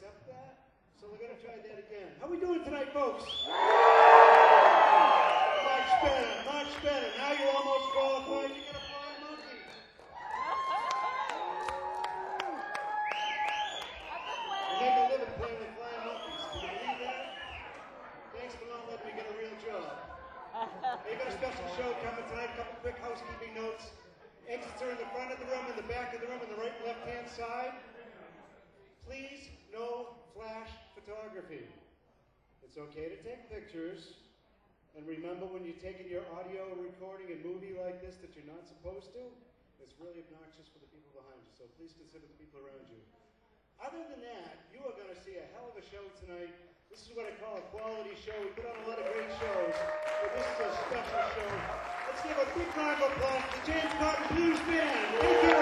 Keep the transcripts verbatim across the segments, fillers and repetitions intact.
accept that? So we're going to try that again. How we doing tonight, folks? Much better, much better. Now you're almost qualified to get a flying monkey. We make a living playing with flying monkeys. Can you believe that? Thanks for not letting me get a real job. Hey, you got a special show coming tonight. A couple quick housekeeping notes. Exits are in the front of the room, in the back of the room, on the right and left-hand side. Please, no flash photography. It's okay to take pictures. And remember, when you're taking your audio recording and movie like this that you're not supposed to, it's really obnoxious for the people behind you. So please consider the people around you. Other than that, you are going to see a hell of a show tonight. This is what I call a quality show. We put on a lot of great shows, but this is a special show. Let's give a big round of applause to the James Cotton Blues Band. Thank you.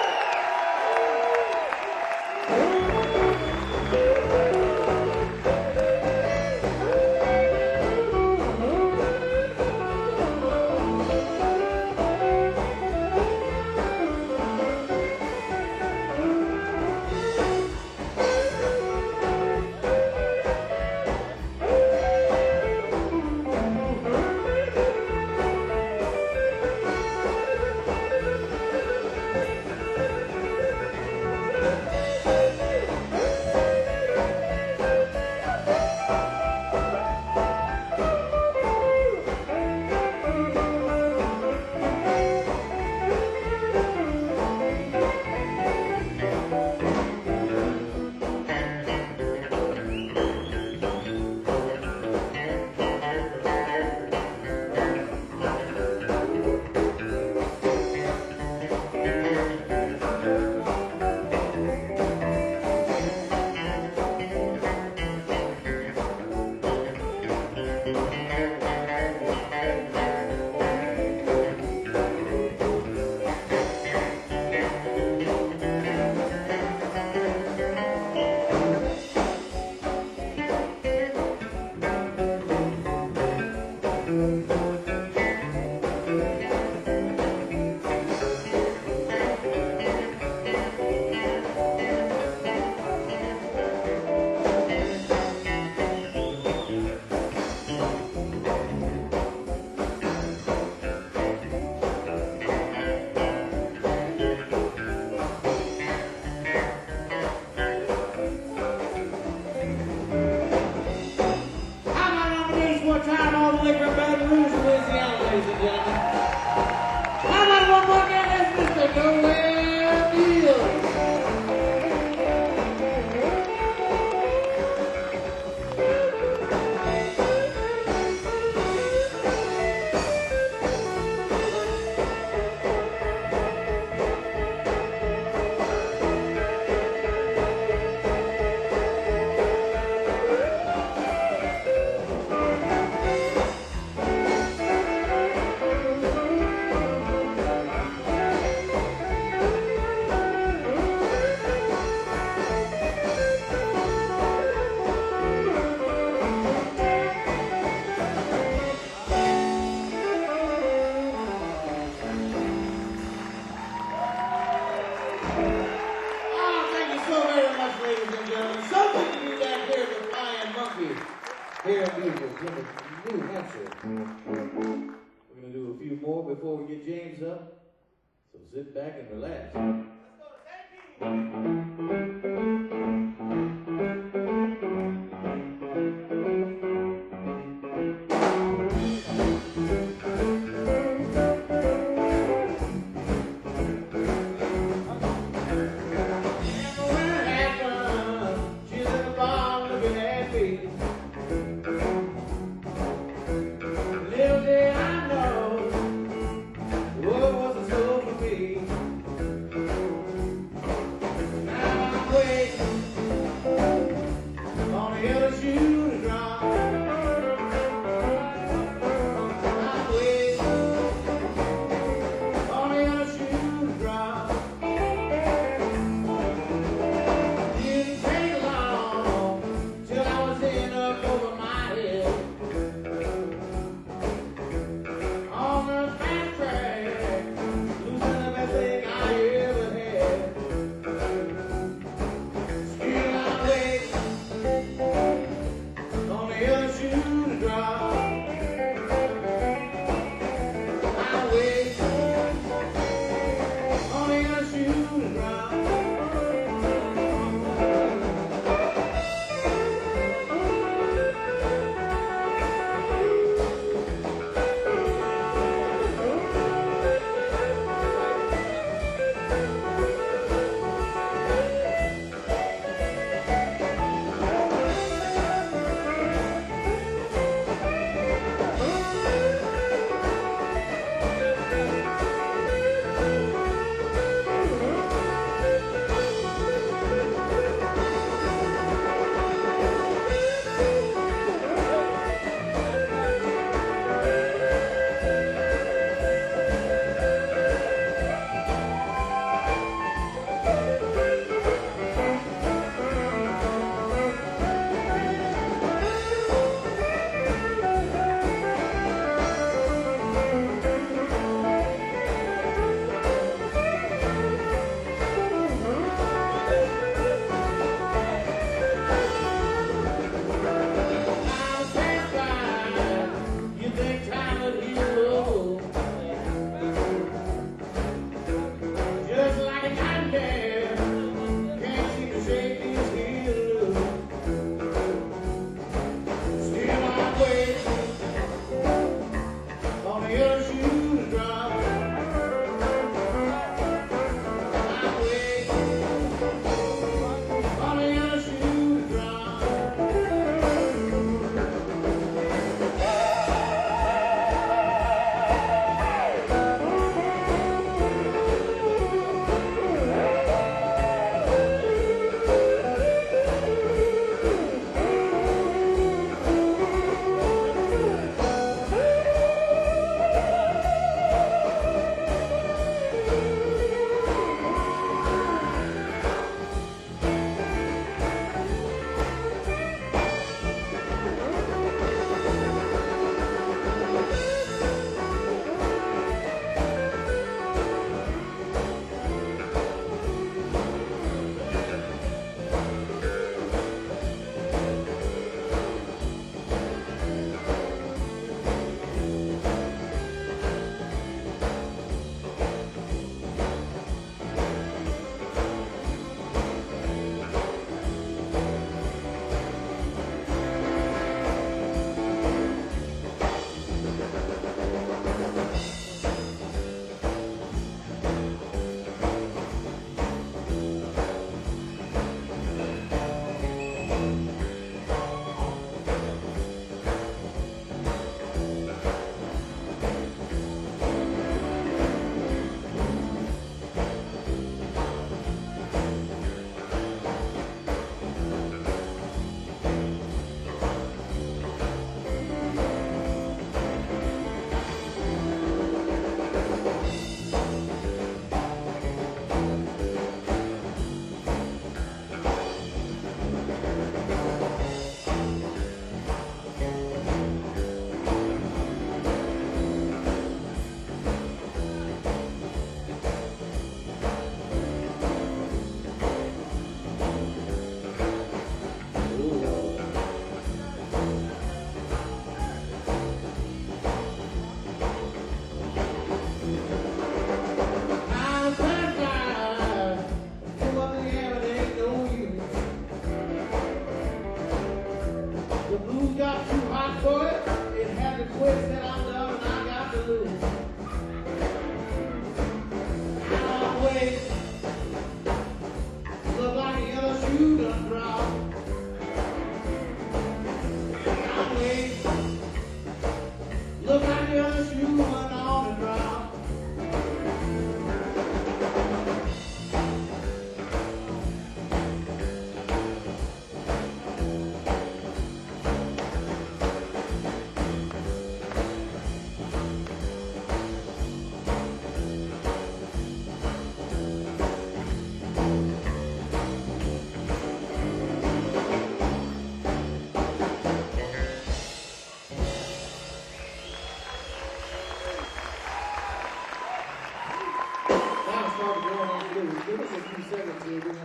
Sit back and relax. What was the soul for me?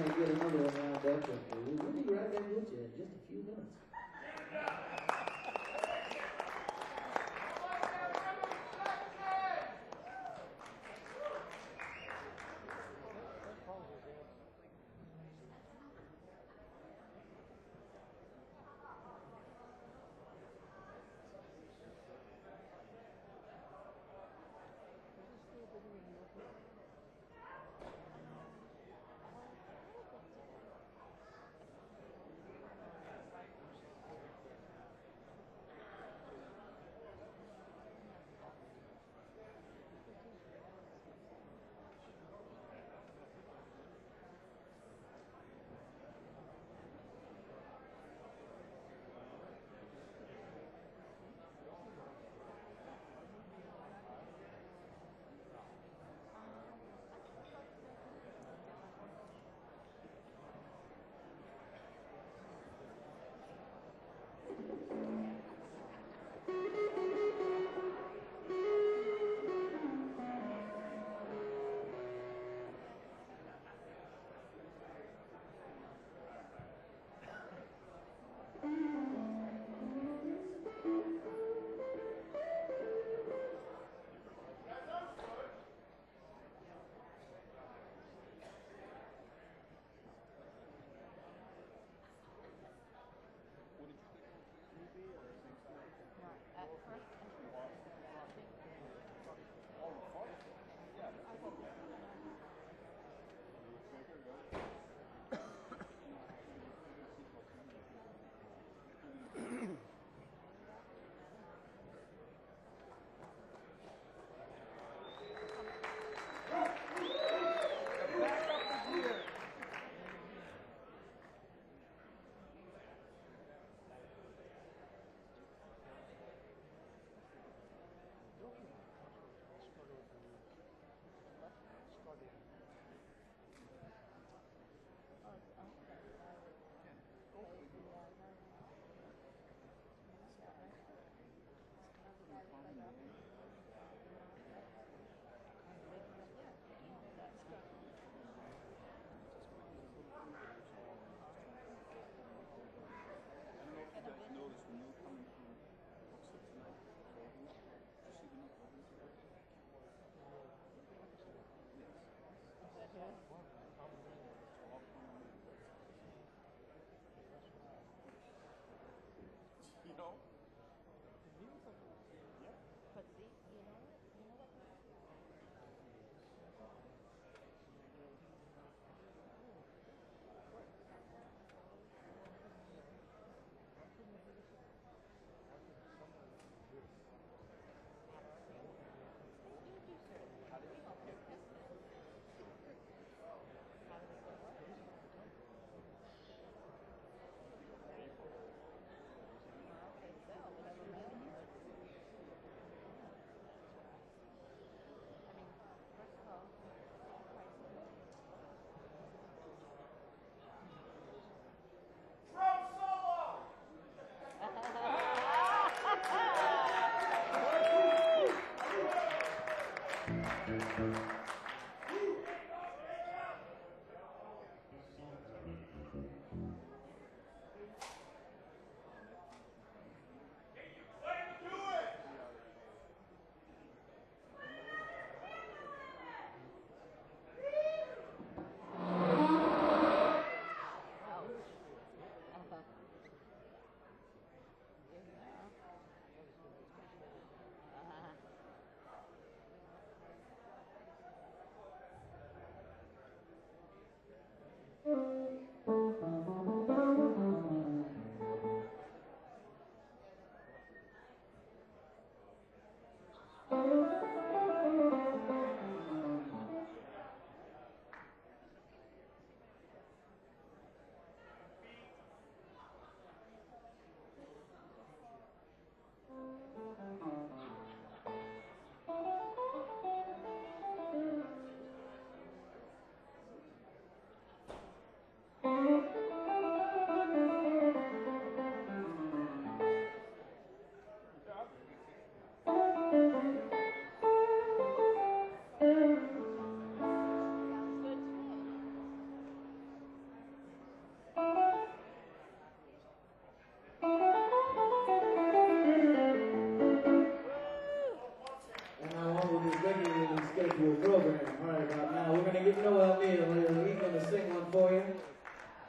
to get another one lined up, and we'll, we'll be right back with you in just a few minutes.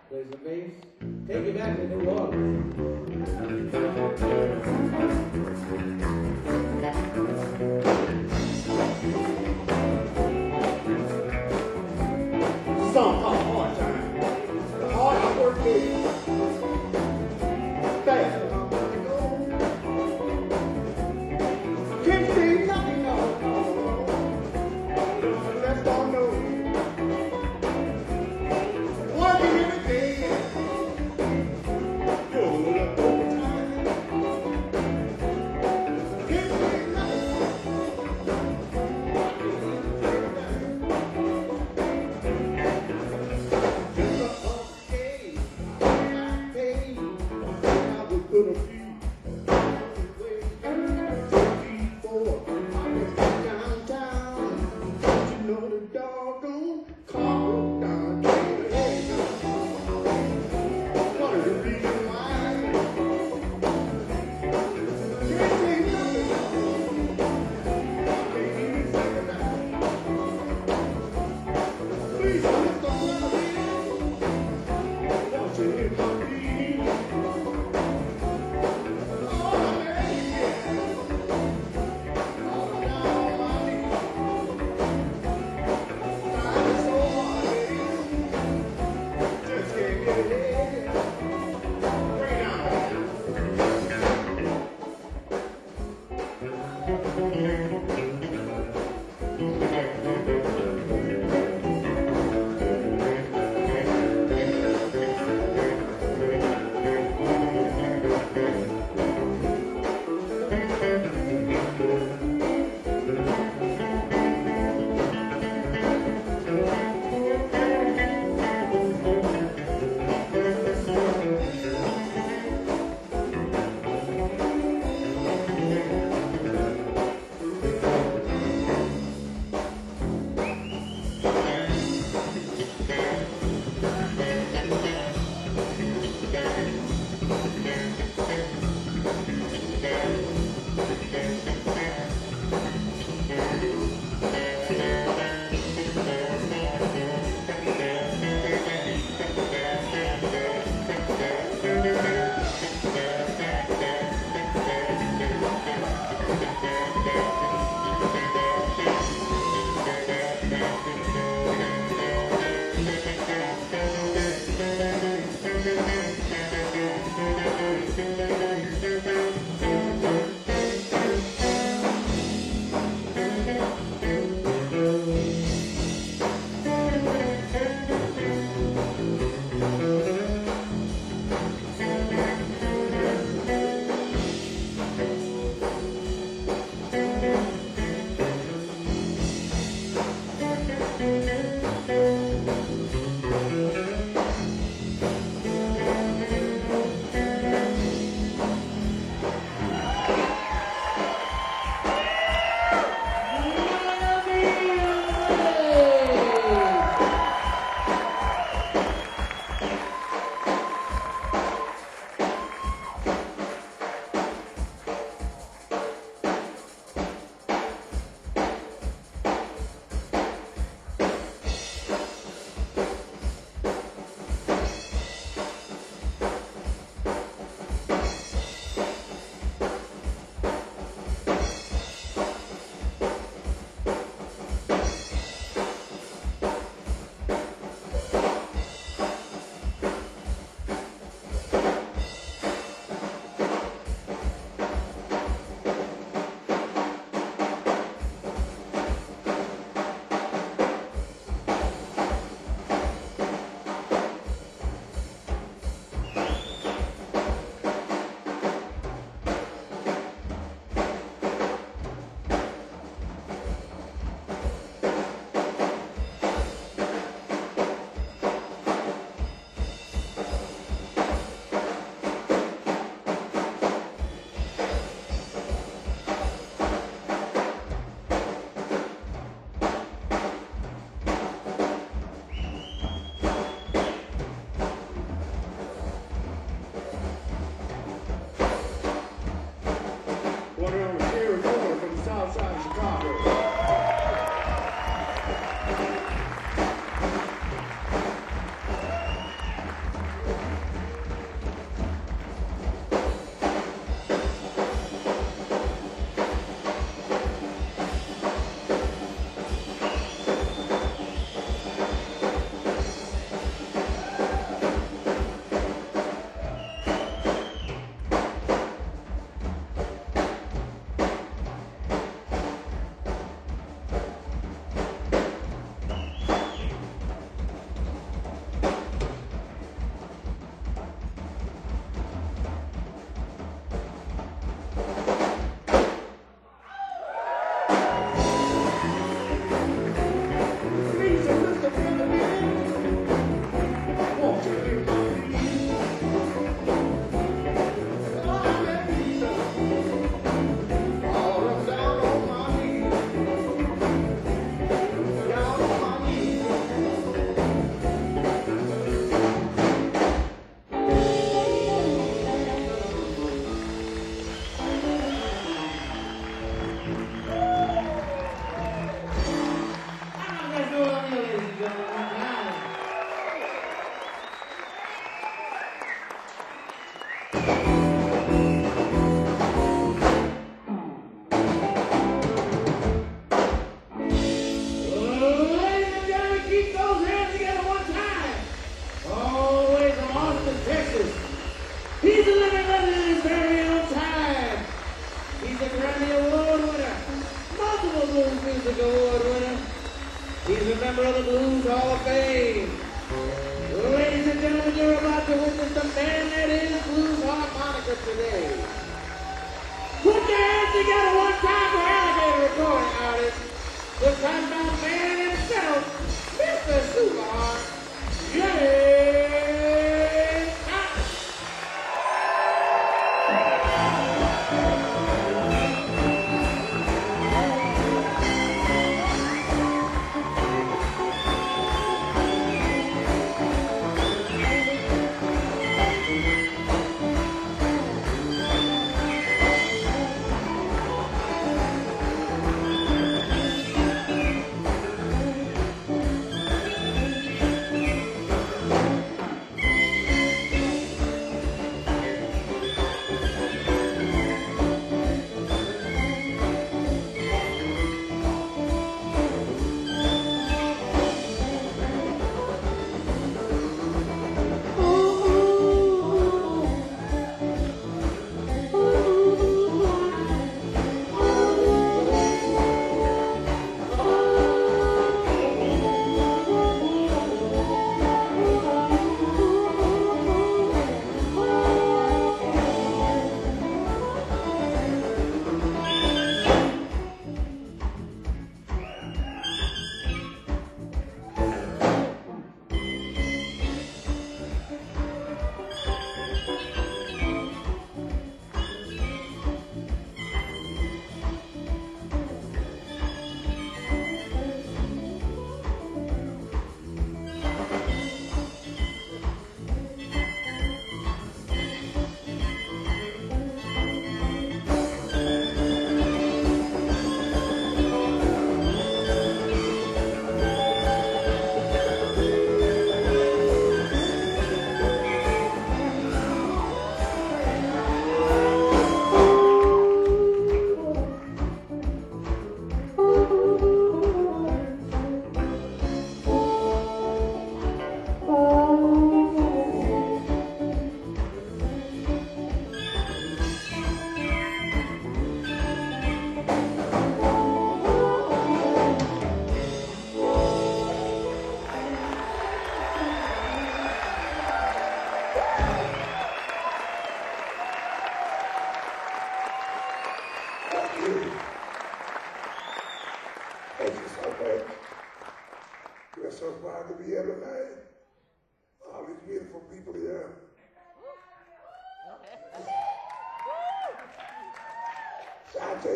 Play some bass. Take it back to New Orleans. Song called Hard Time. The hard I work is fast. Can't say nothing, no, no, no. Let's don't know. Working every day. Doing up overtime. Can't say nothing. Please,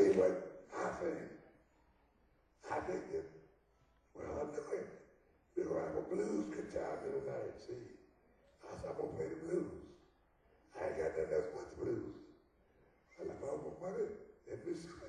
tell you what I think. I think that, well, I'm doing, we're going to have a blues guitar tonight, see? I said, I'm going to play the blues. I ain't got nothing else but the blues. I left all my money in Mississippi.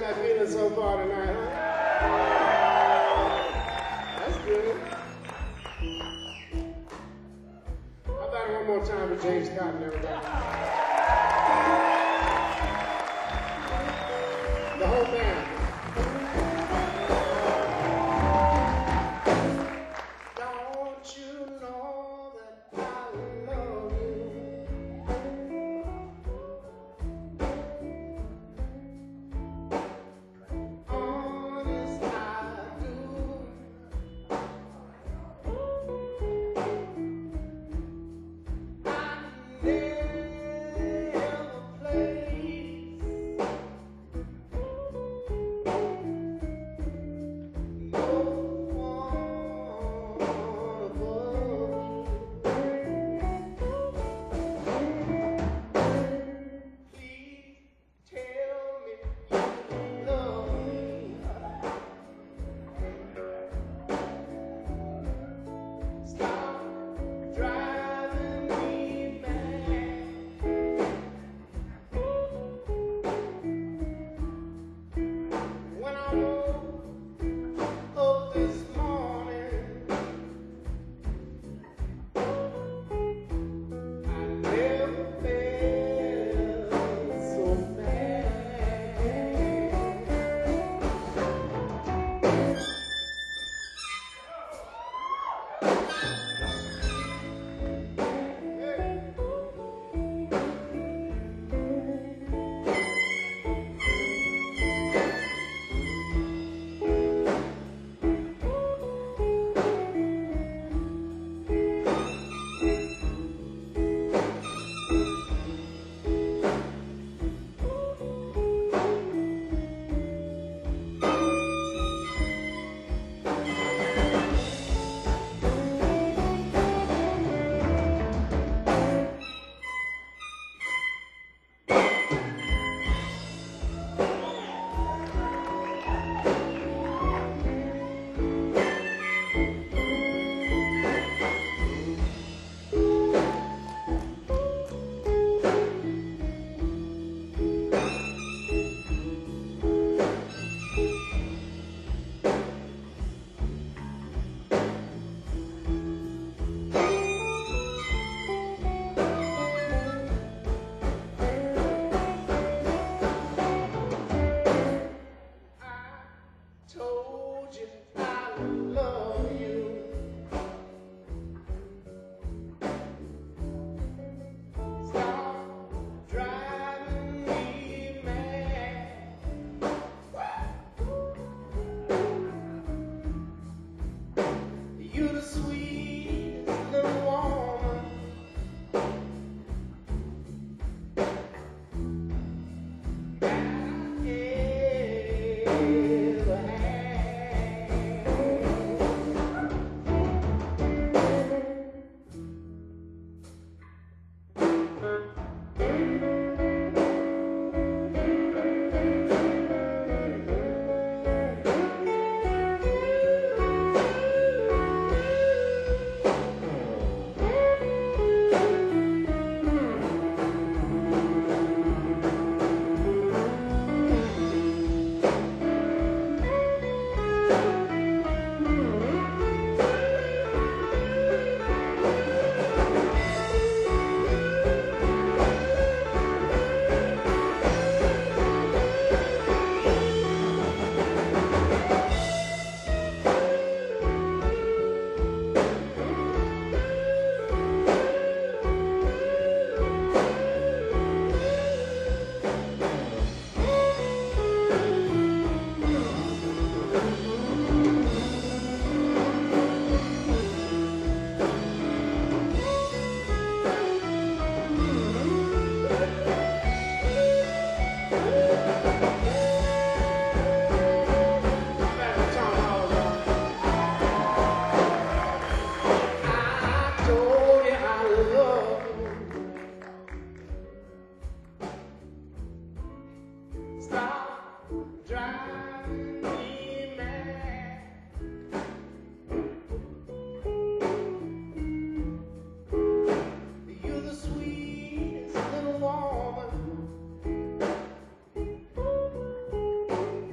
that feeling so far tonight, huh? That's good. How about it one more time for James Cotton, everybody? The whole band. Don't you know that I love you? Honest, I do. I never place no one above you. Please tell me you love me. Stop driving me mad. When I woke up this morning, I never felt so bad. I told you I love you. Stop driving me mad. You're the sweetest little woman that I ever had. I told you I love you. Stop driving me mad. You're the sweetest little woman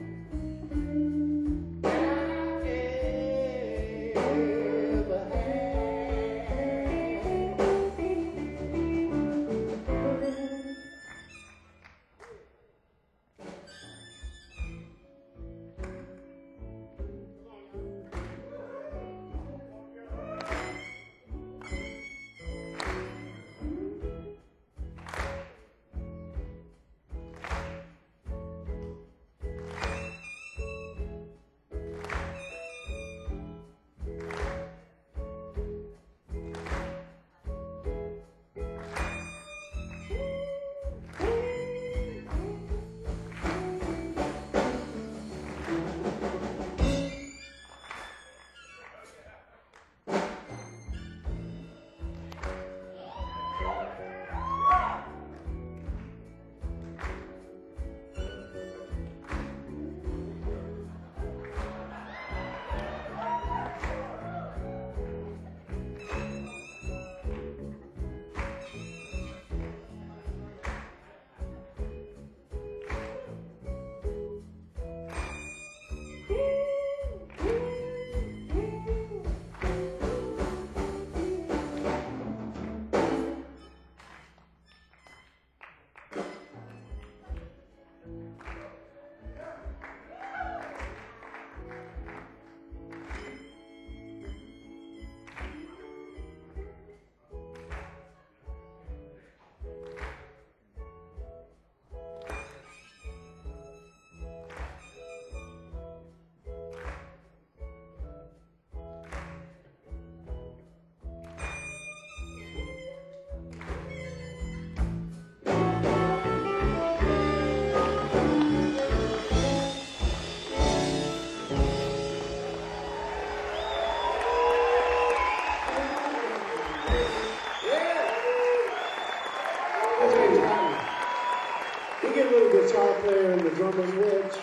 wearing the drummer's wedge.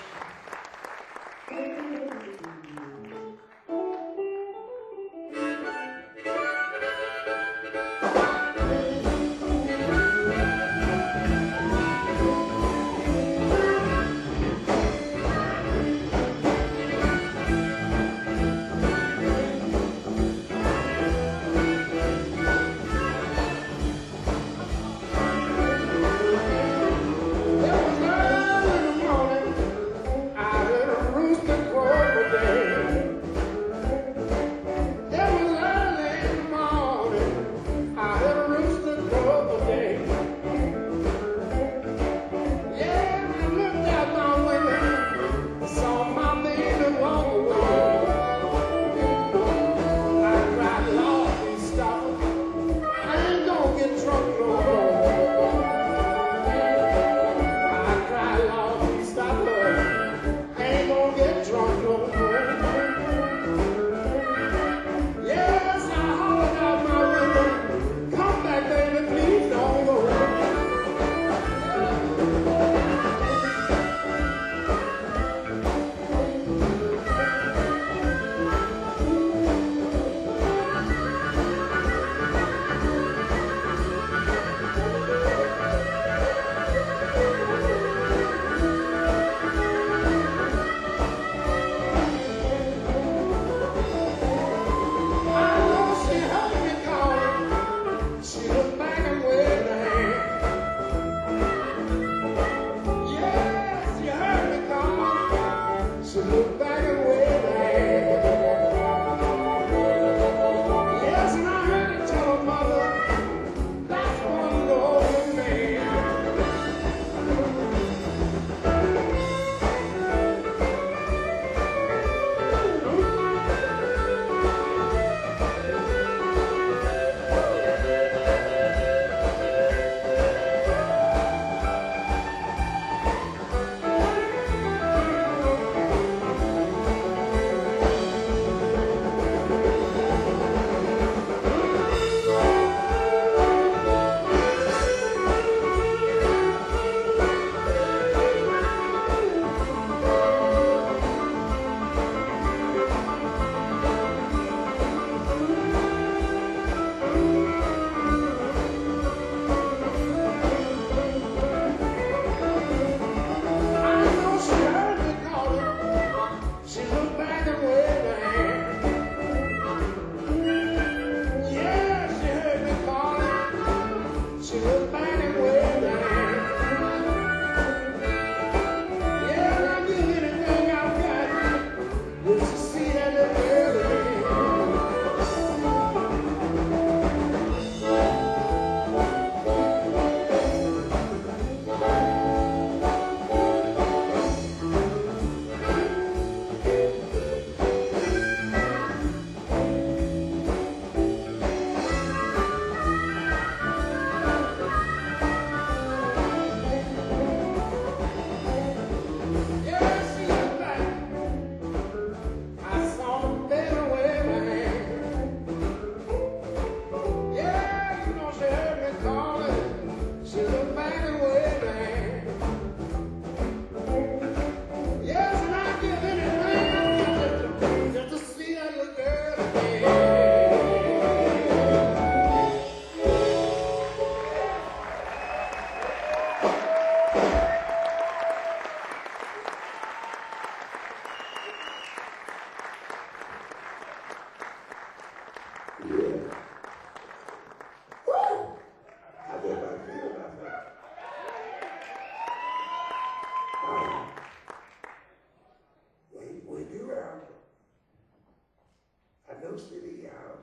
City out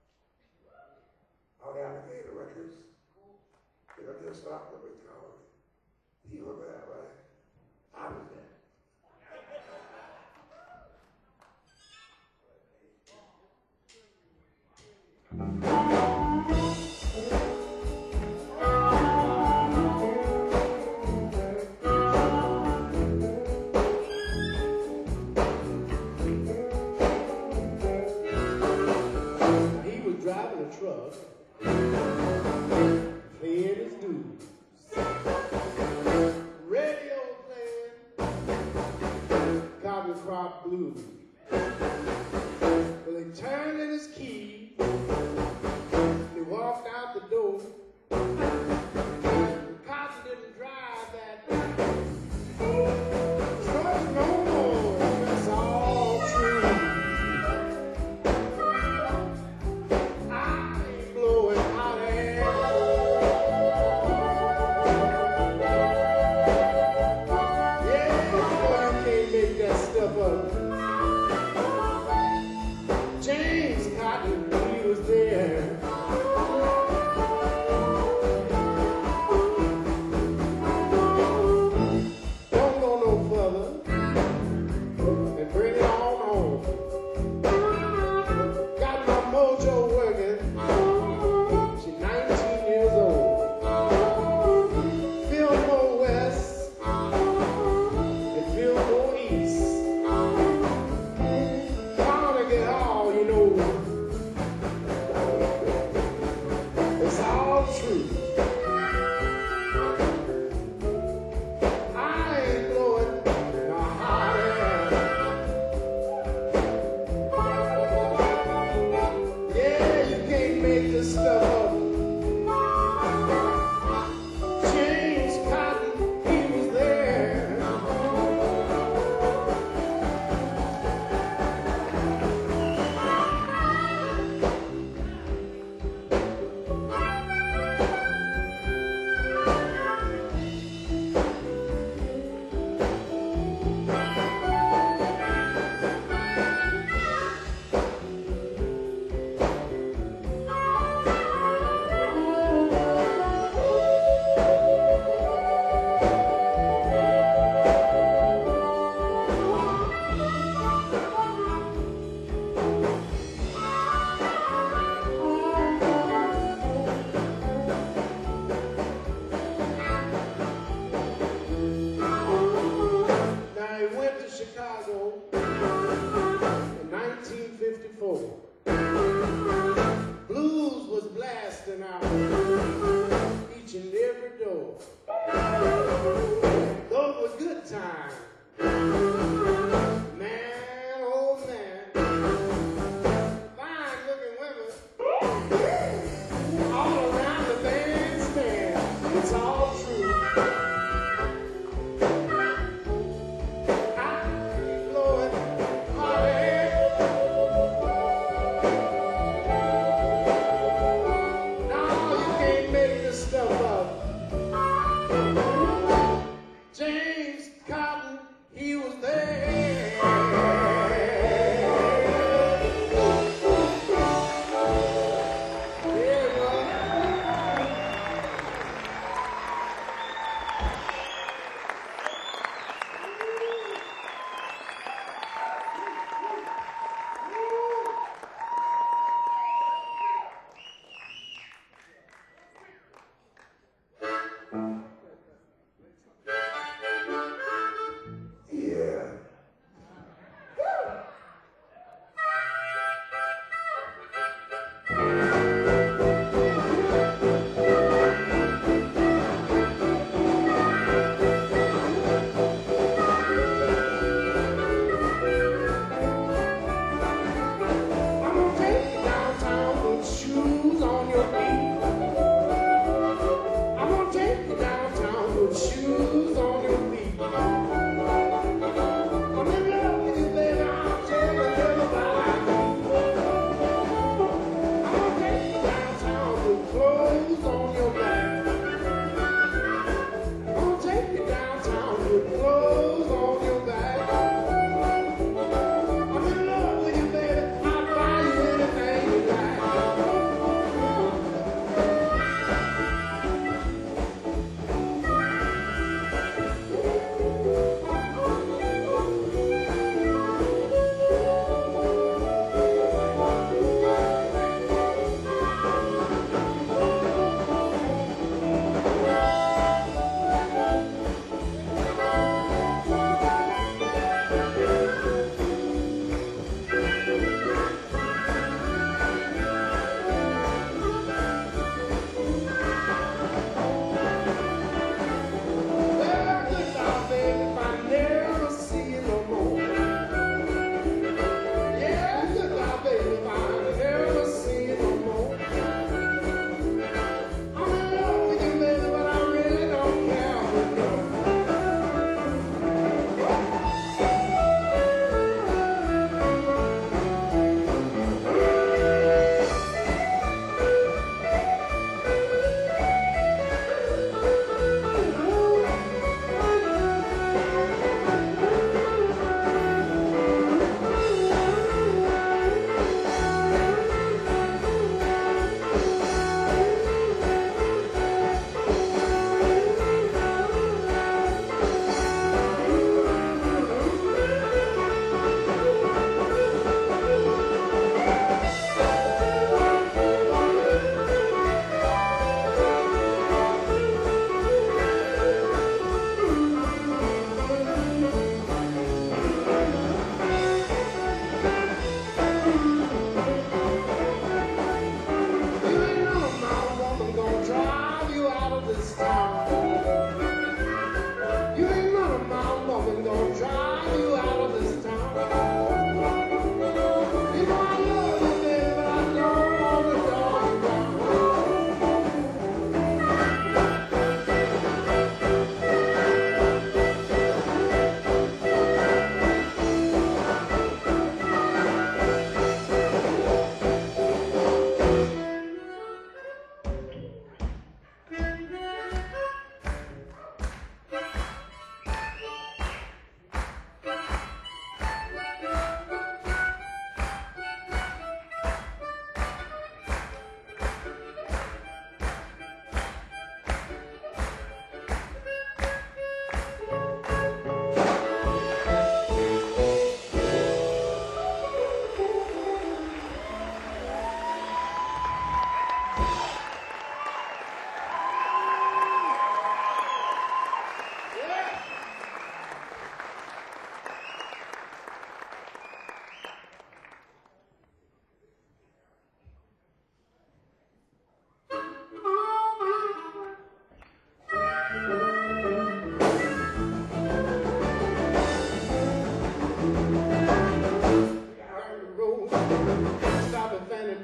on Alligator Records. You know, just stop what we call it. You remember that, right? I was there. Driving a truck, playing his dues, radio playing, Rock Blues. Well, he turned in his key, he walked out the door. Cotton didn't drive that truck no more. That's all true. I ain't blowing hot air. Yeah, boy, I can't make that stuff up. James Cotton, he was there. Don't go no further and bring it on home. Got my mojo working. She's nineteen years old. Fillmore West and Fillmore East. Gonna get all you know. It's all true. I ain't blowing no hot air. Yeah, you can't make this stuff up. James Cotton, he was there. Now he went to Chicago in nineteen fifty-four. Blues was blasting out each and every door. Those were good times. Man, oh man. Fine looking women all around the bandstand. It's all true. I ain't blowing hot air. No, you can't make this stuff up. James Cotton,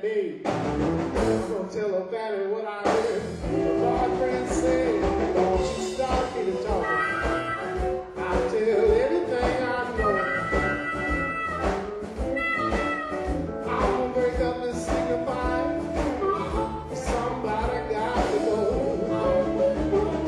me. I'm gonna tell her Fanny what I heard. My boyfriend said, don't you start me to talk. I'll tell everything I know. I'm gonna break up this signifying. Somebody got to go.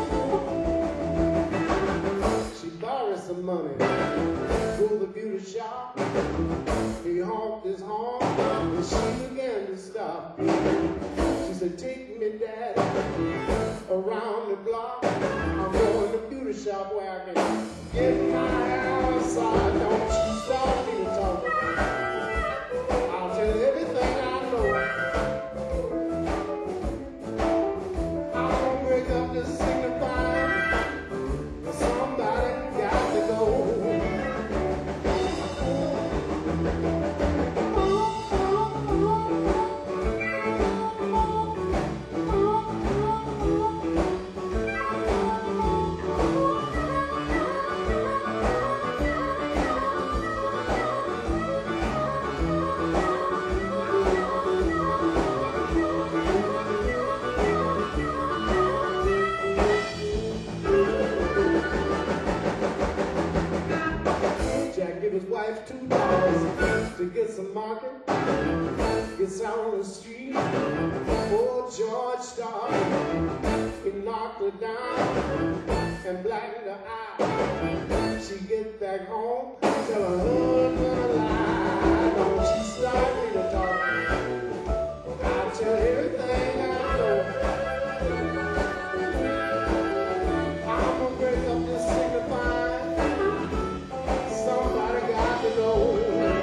She borrowed some money. Go to the beauty shop. He honked his horn, and she began to stop. She said, take me, Daddy, around the block. I'm going to the beauty shop where I can get my house on. Don't you start me to talk. I'll tell everything I know. I'm gonna break up this signifying. Somebody got to go. His wife two dollars to get some market. Gets out on the street. Poor George started. He knocked her down and blackened her eye. She get back home, tell her husband a lie. Don't you start me to talk. I'll tell everything I know. I'm gonna break up this signifying. Somebody got to go.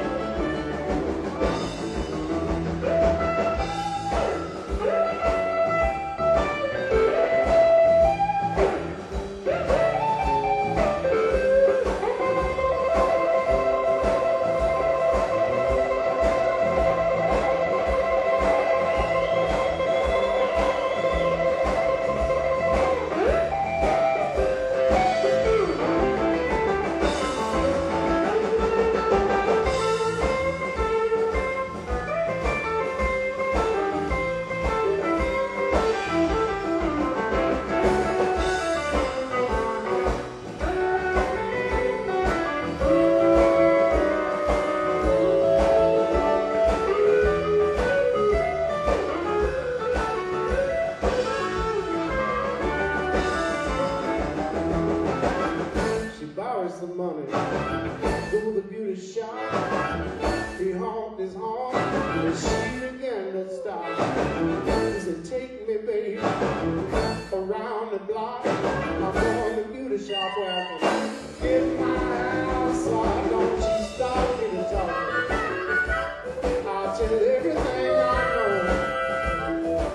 Some money, go to the beauty shop. He honked his horn, and she began to stop. He said, take me, baby, around the block. I'm going to the beauty shop where I can get my house on. Don't you stop me to talk. I'll tell everything I know.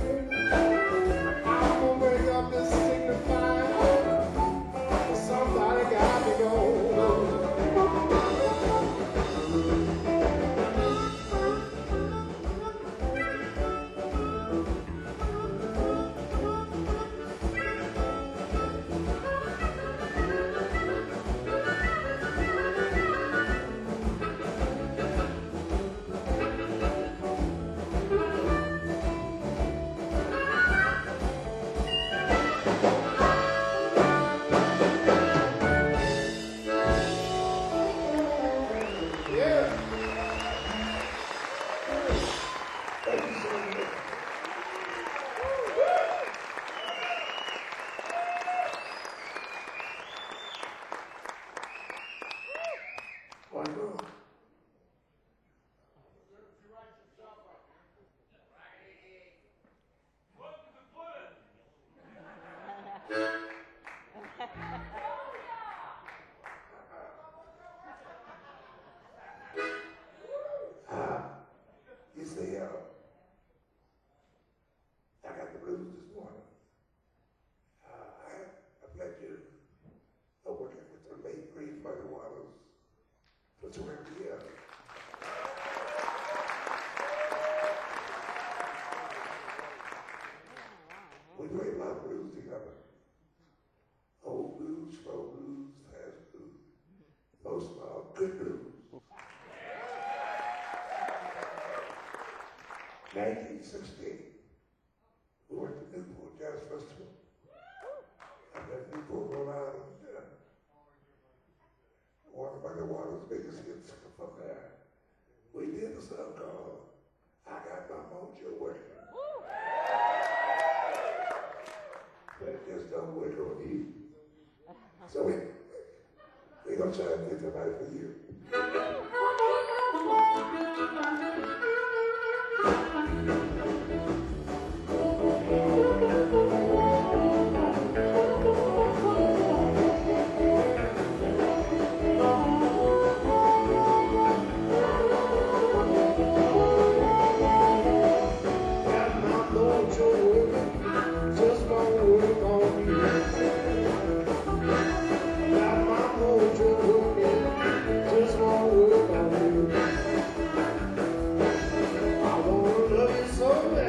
I'm gonna break up this signifying. Somebody got to go. We played a lot of blues together. Old blues, slow blues, fast blues. Most of all, good blues. nineteen sixteen, we went to Newport Jazz Festival. And then Newport, Rhode Island, uh, one of my one of the biggest hits from there. We did a song called I Got My Mojo Working. But it just don't work on you. So we, we're going to try and get somebody for you. So bad.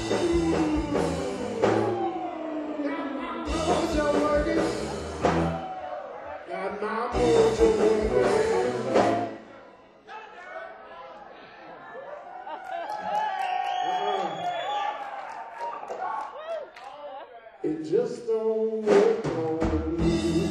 It just don't work on me.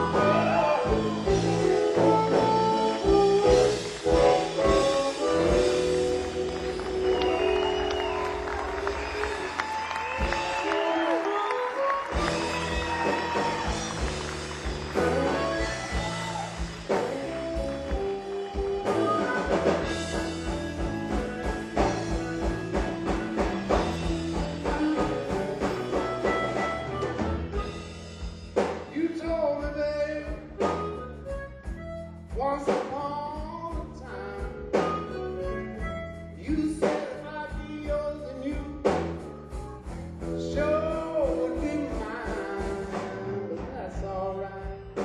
You told me, babe, once upon a time, you said if I'd be yours and you sure would be mine, but that's all right.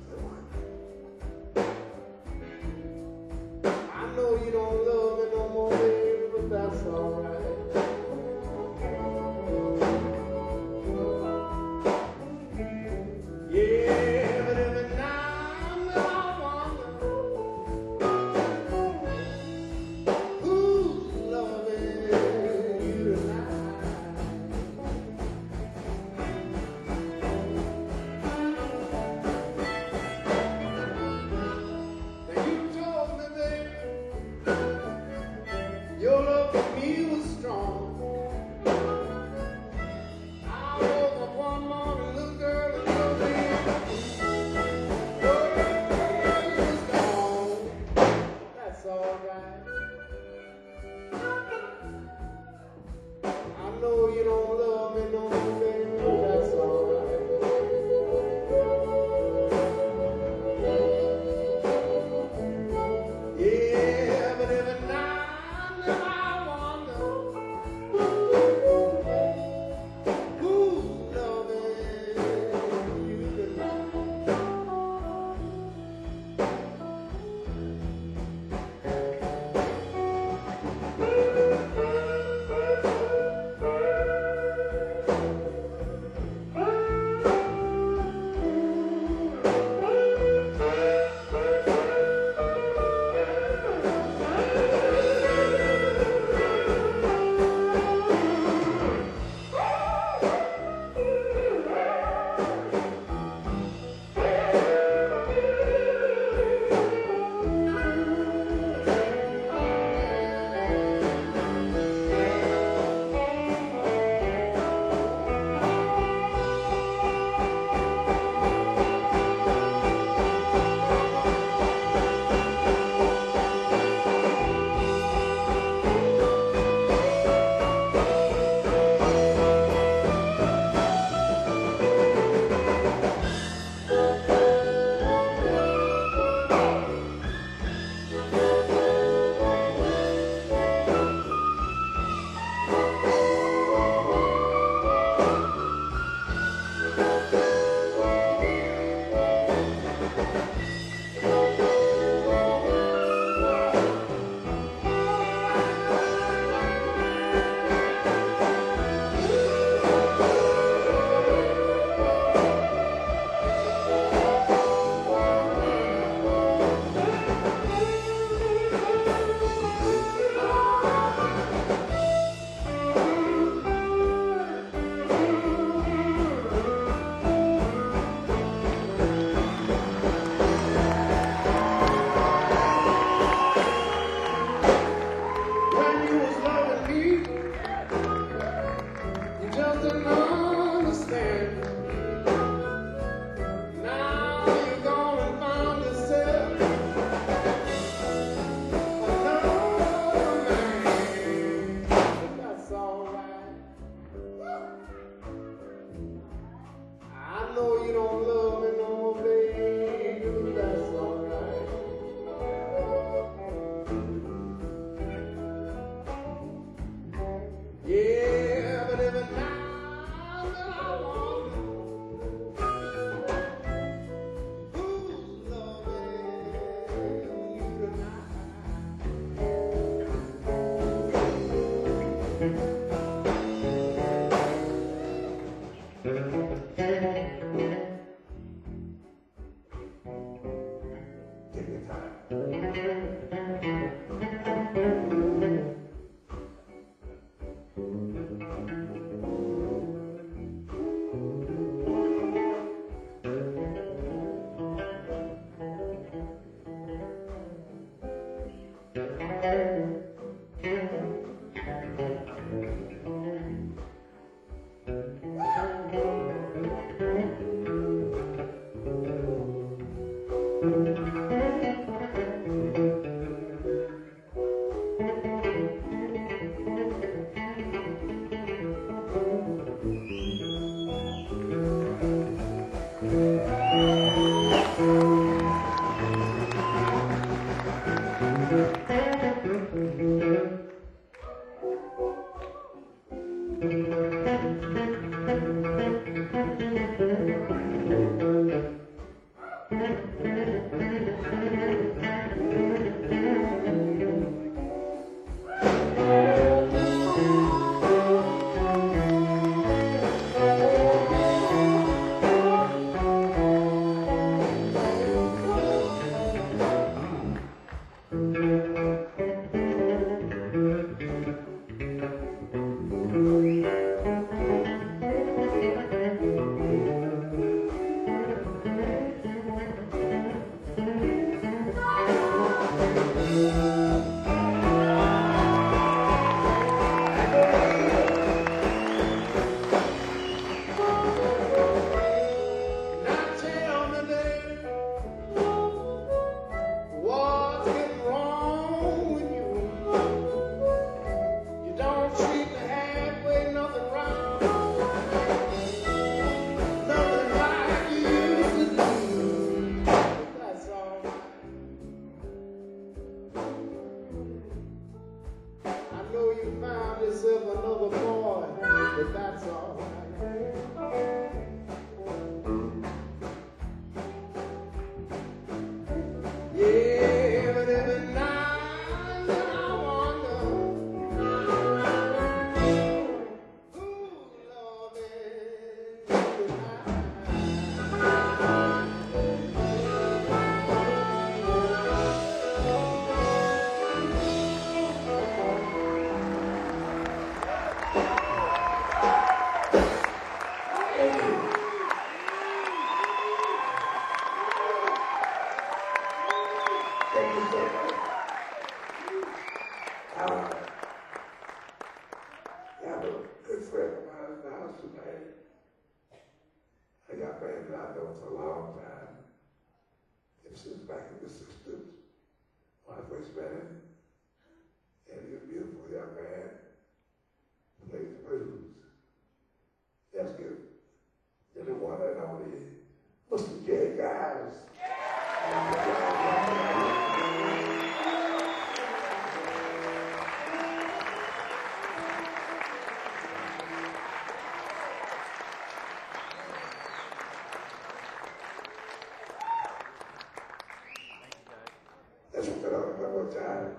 I know you don't love me no more, baby, but that's all right. Yeah, but every now and then I wonder who's loving you tonight. Now you told me, baby, your love for me was strong. I woke up one morning, little girl, and told me that's all right. I know you don't love me no more, baby, but that's all right. Yeah, but every now and then I wonder who's loving you tonight. When you was loving me, you just didn't understand. Now you're gone and found yourself another man. But that's all right. I know you don't love me no more, baby, but that's all right. Yeah, but every now and then I wonder who's loving you tonight. Now tell me, baby, what's getting wrong with you? You don't treat me halfway, nothing wrong, nothing like you used to do. That's all right. I know you found yourself another boy, but that's all right. Yeah, but every night I wonder who's loving you Thank you so much. Uh, I have a good friend of mine in the house tonight. I got friends that I've known for a long time. Ever since back in the sixties, when I first met him. And he's a beautiful young man. Plays the blues. Let's give to the one and only Mister Jay Giles. Let's put it on one more time.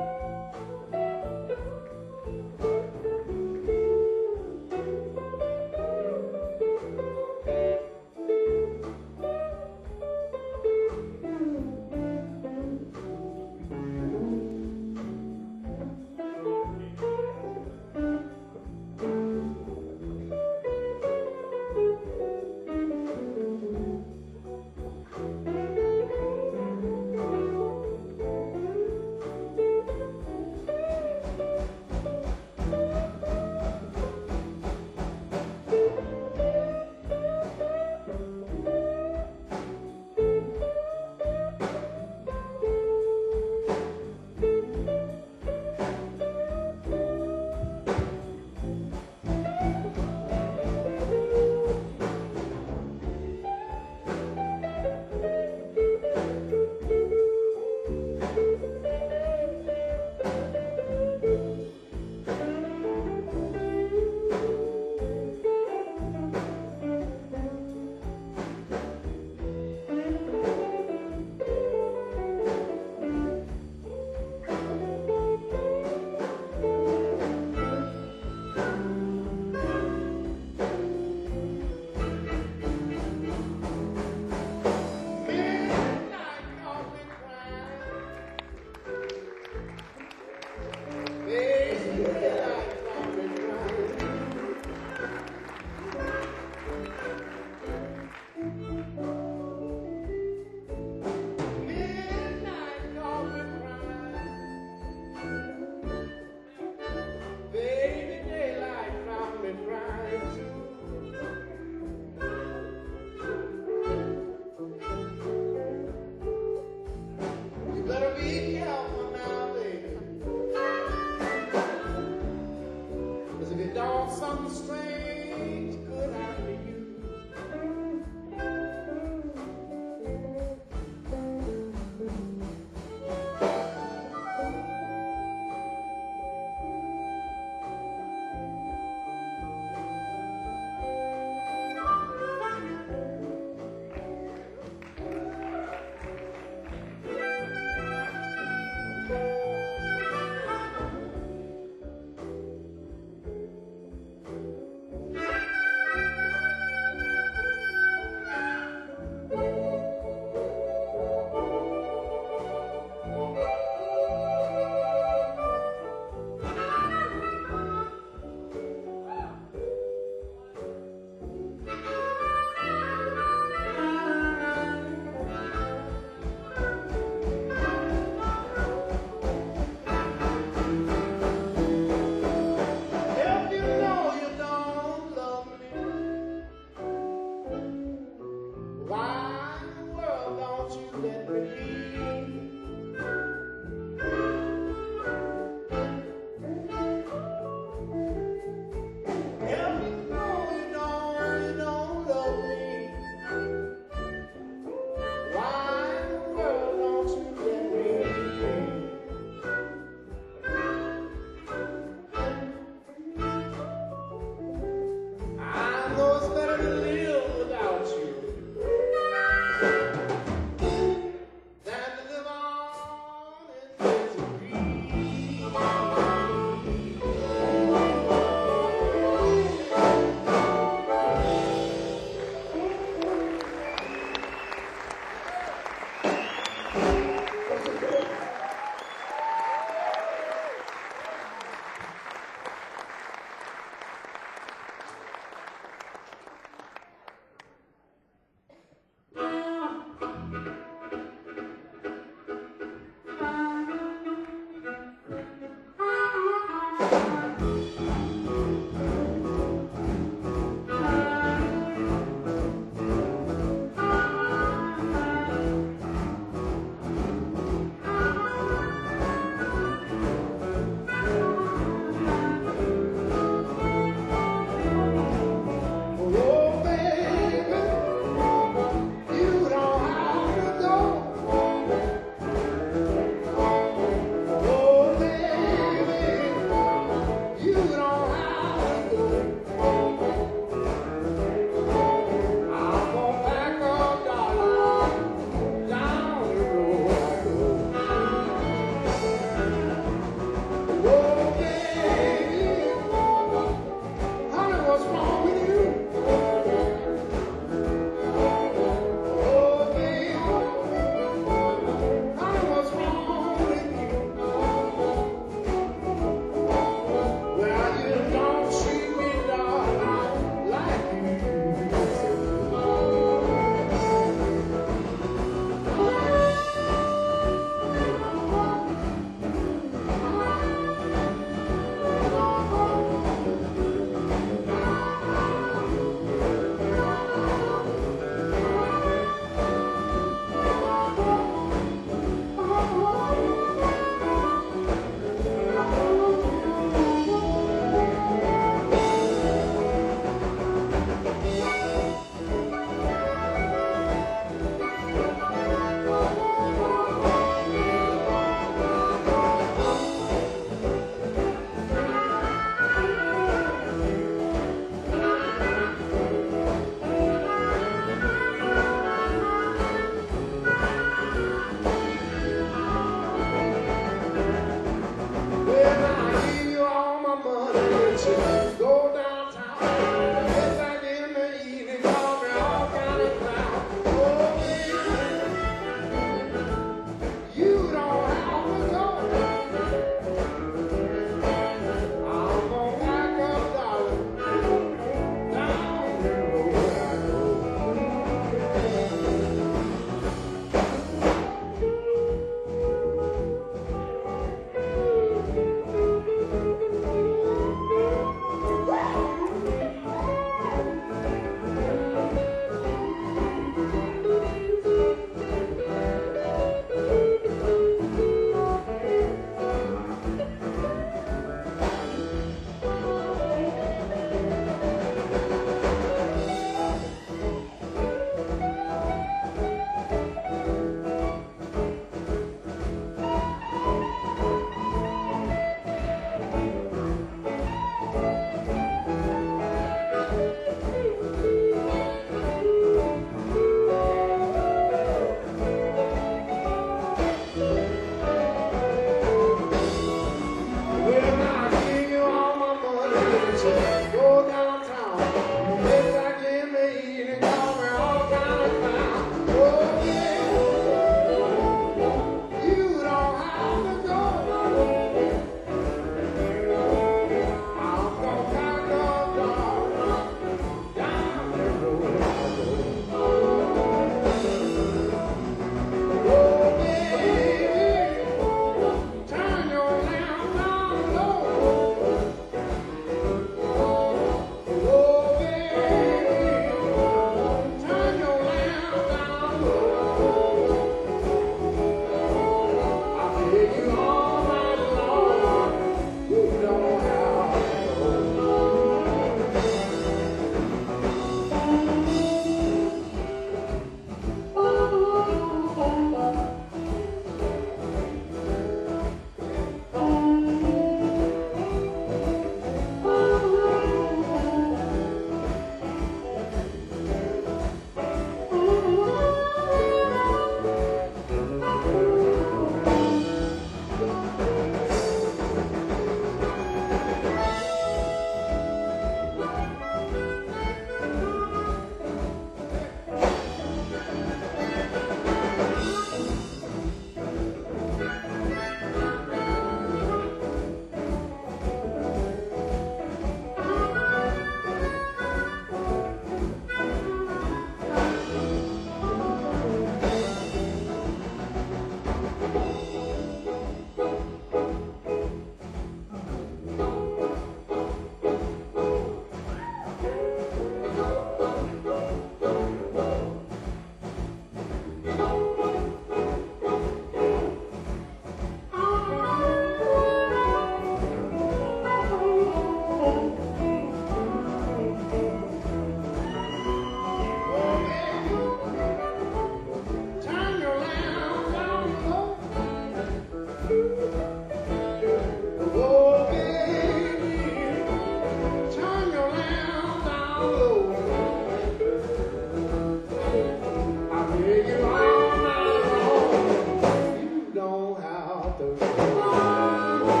the road.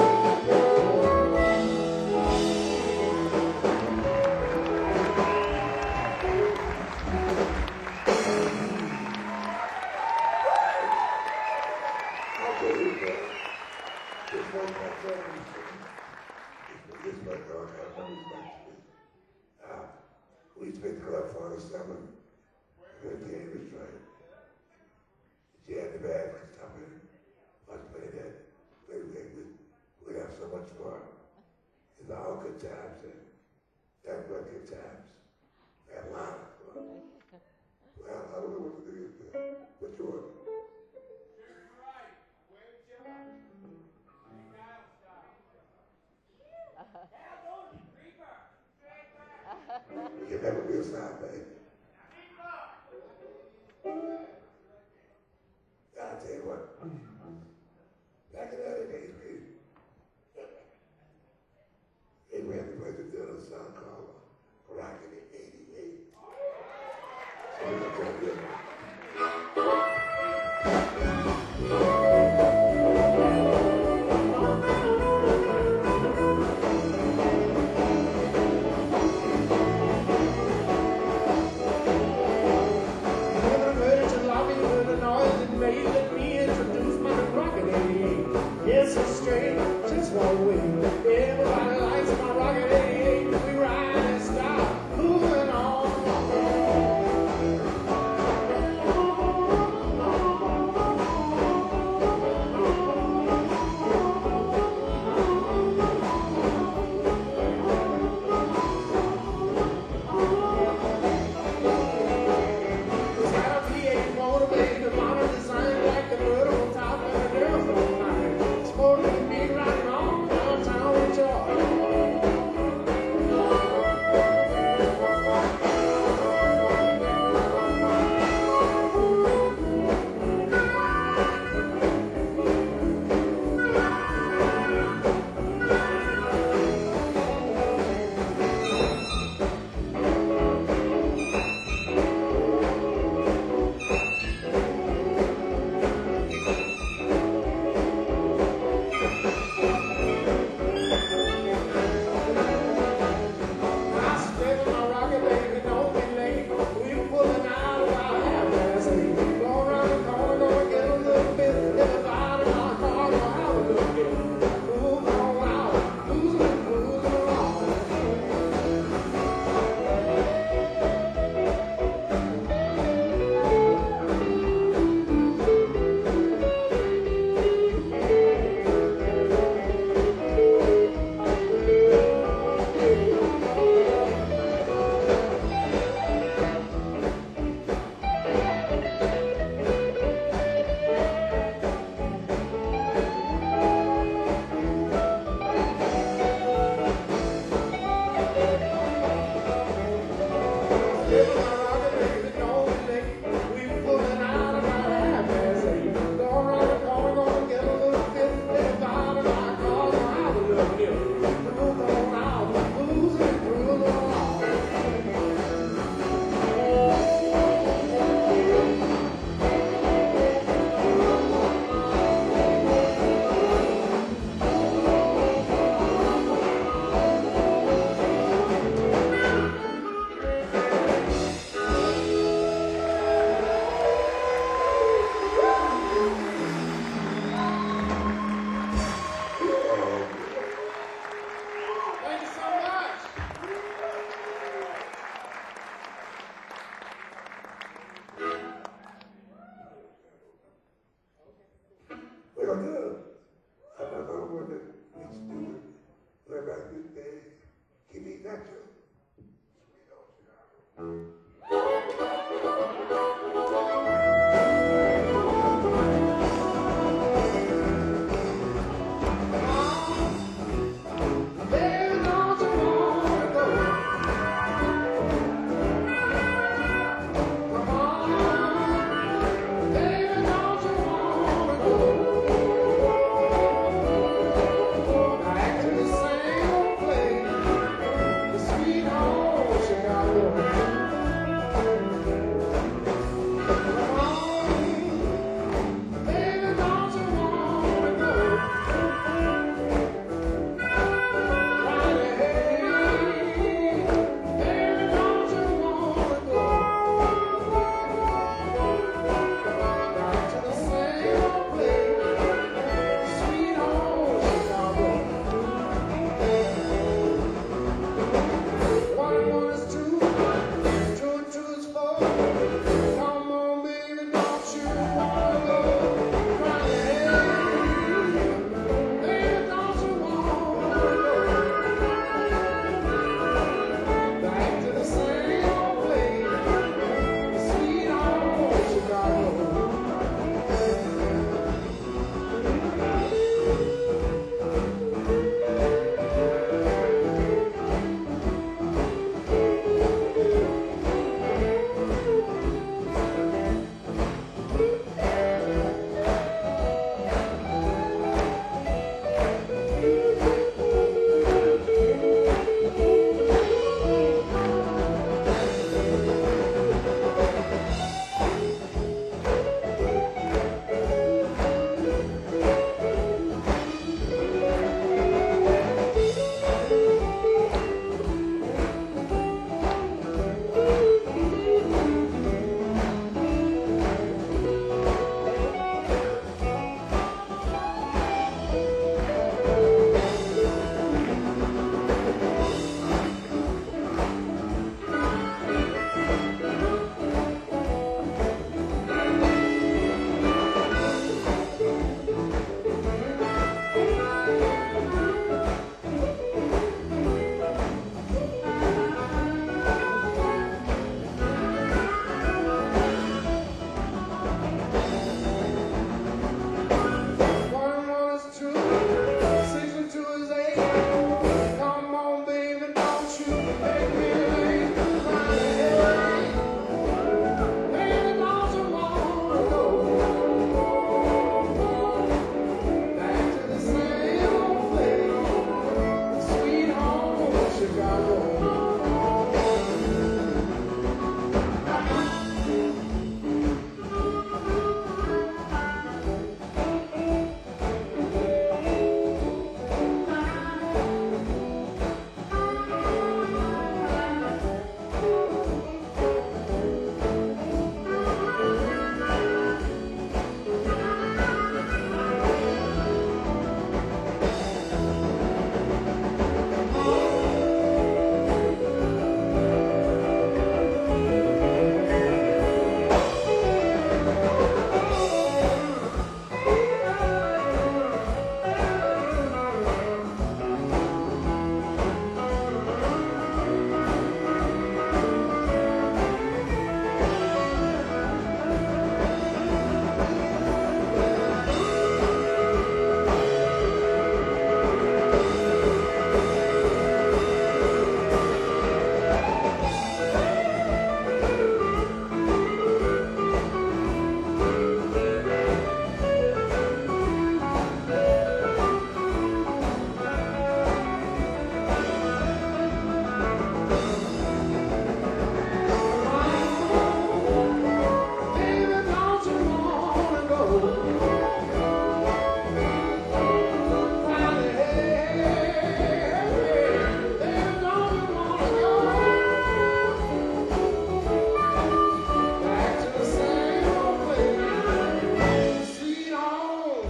I'll tell you that. This one my family this my dog has no respect to me. Uh, we used to make the club forty-seven. Good game was trying. She had the bag and stuff in it. Let's play that. Play that. We'd, we'd have so much fun. It's all good times. And that's what good times. We had a lot of fun. Well, I don't know what to do. What you want? You never be a side baby. I'll tell you what. Back in the other days, we they ran the place to do a song called Rockin' in eighty-eight. So we're gonna tell you. It's so straight, just one way. Everybody likes my rocket eighty-eight. We ride and stop, moving on. It's got a V eight motor, baby, the modern design, like the bird on top of the girls don't mind. Sporting me right on downtown in Georgia.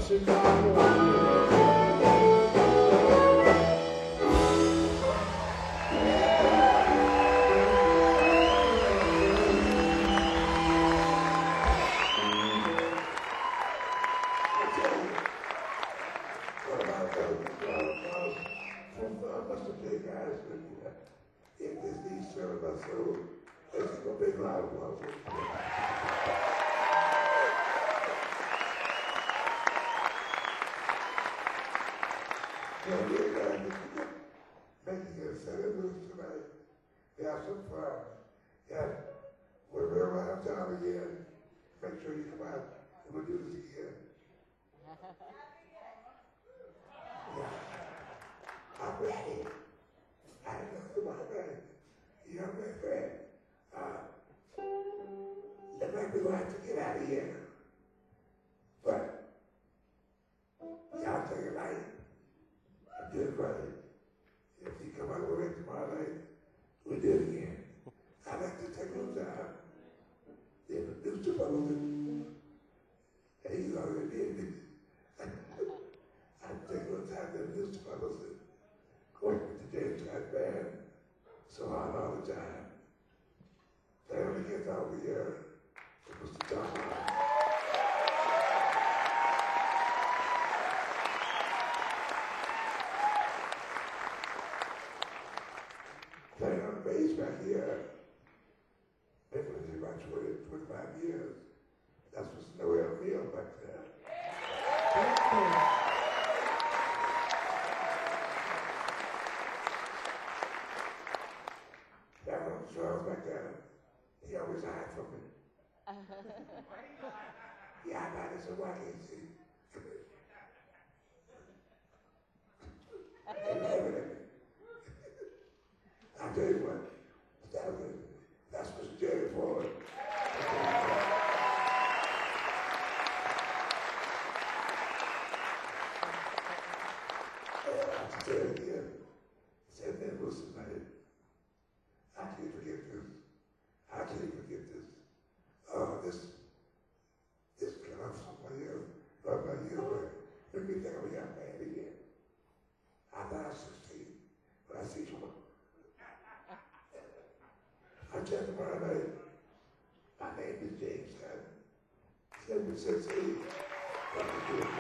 Chicago. If this needs serving my soul, it's a big loud one. Yeah, we're glad that you making it set it loose tonight. Have some fun. Yeah, when we're around town again, make sure you come out and we'll do this again. Yeah. I'm ready. I know my man. You know my friend. Uh, it might be glad to get out of here. But y'all take it light. Do it right. If you come out with it tomorrow night, we do it again. I like to take a little time. They introduce the fellow and he's already did it. I take a little time to introduce the fellows and work with the James Scott Band so hard all the time. They only get over here. It was the John. Playing on the bass back here. They've been about twenty, twenty-five years. That's what's Noel Neal back there. That one Charles back there. He always hide from me. Yeah, I got this, so why can't you see? They laughing at me. I tell you what, that was, that's what's Jerry Ford. And I have to tell you again, said that was tonight. I can't forget this. I can't forget this. Oh, this, this kind of somebody else, right by you, but let me think of a young man again. I thought I was sixteen, but I see you. I'm telling you tomorrow night, my name is James Scott. seventy-six age. What you doing,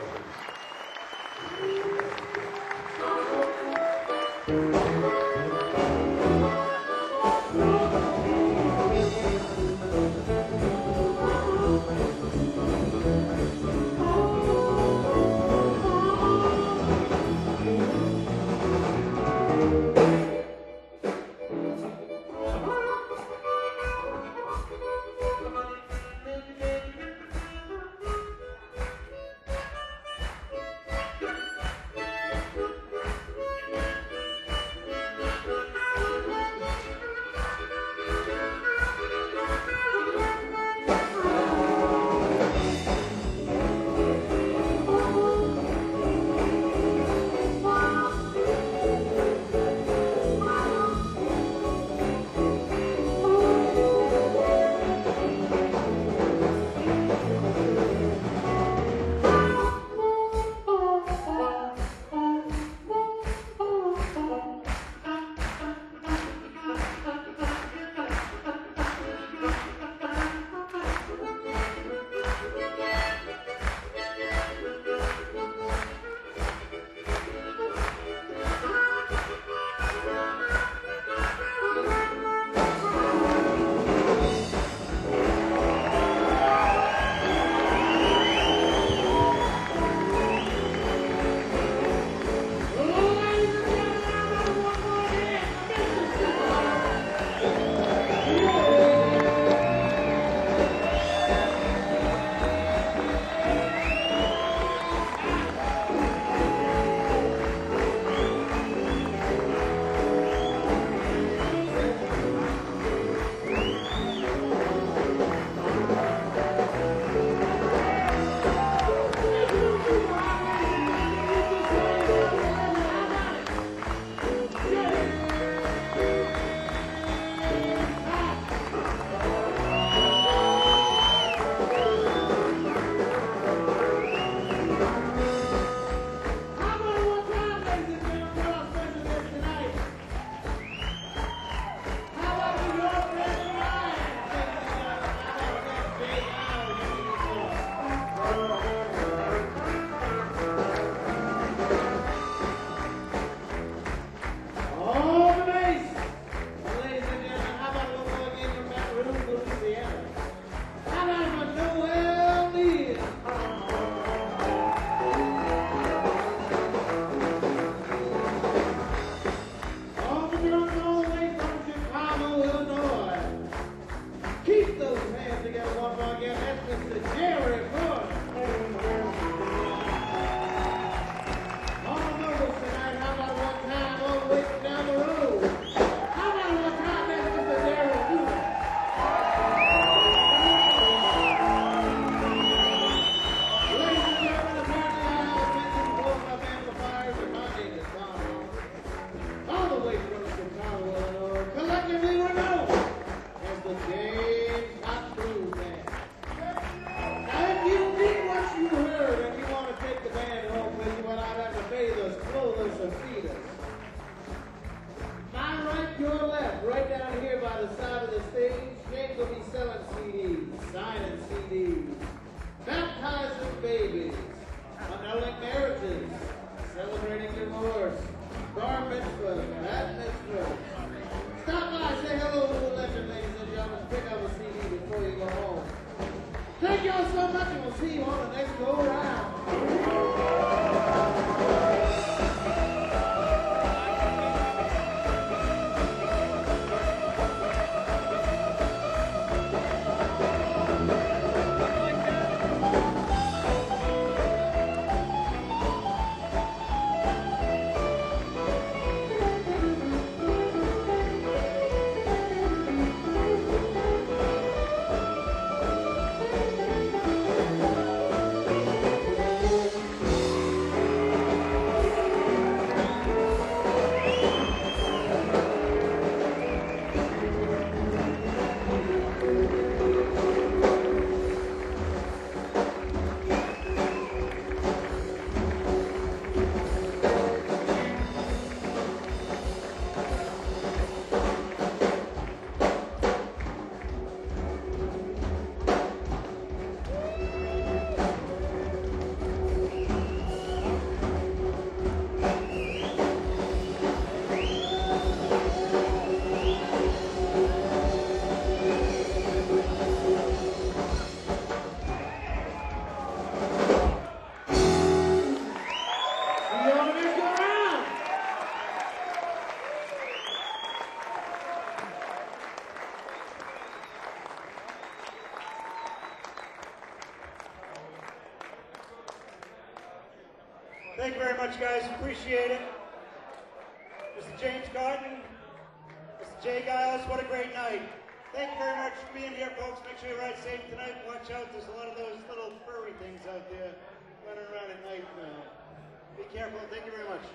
Thank you very much, guys. Appreciate it. Mister James Garden, Mister Jay Giles, what a great night. Thank you very much for being here, folks. Make sure you ride safe tonight. Watch out, there's a lot of those little furry things out there running around at night now. Be careful. Thank you very much.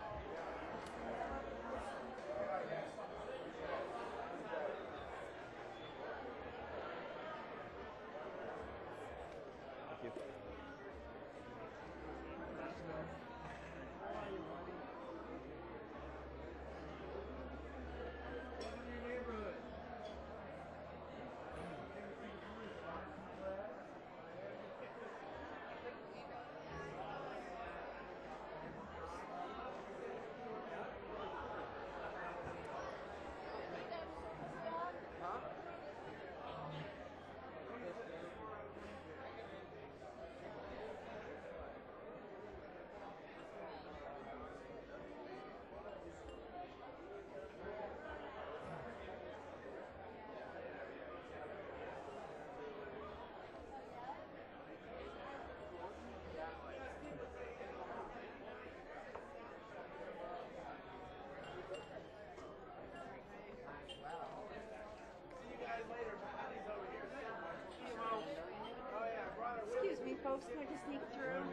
Excuse me, folks, can I just sneak through?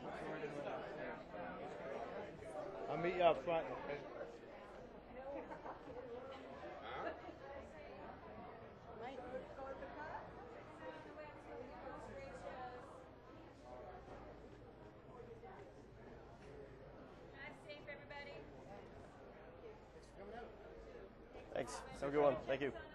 I'll meet you up front. Might. Thanks. Have a good one. Thank you.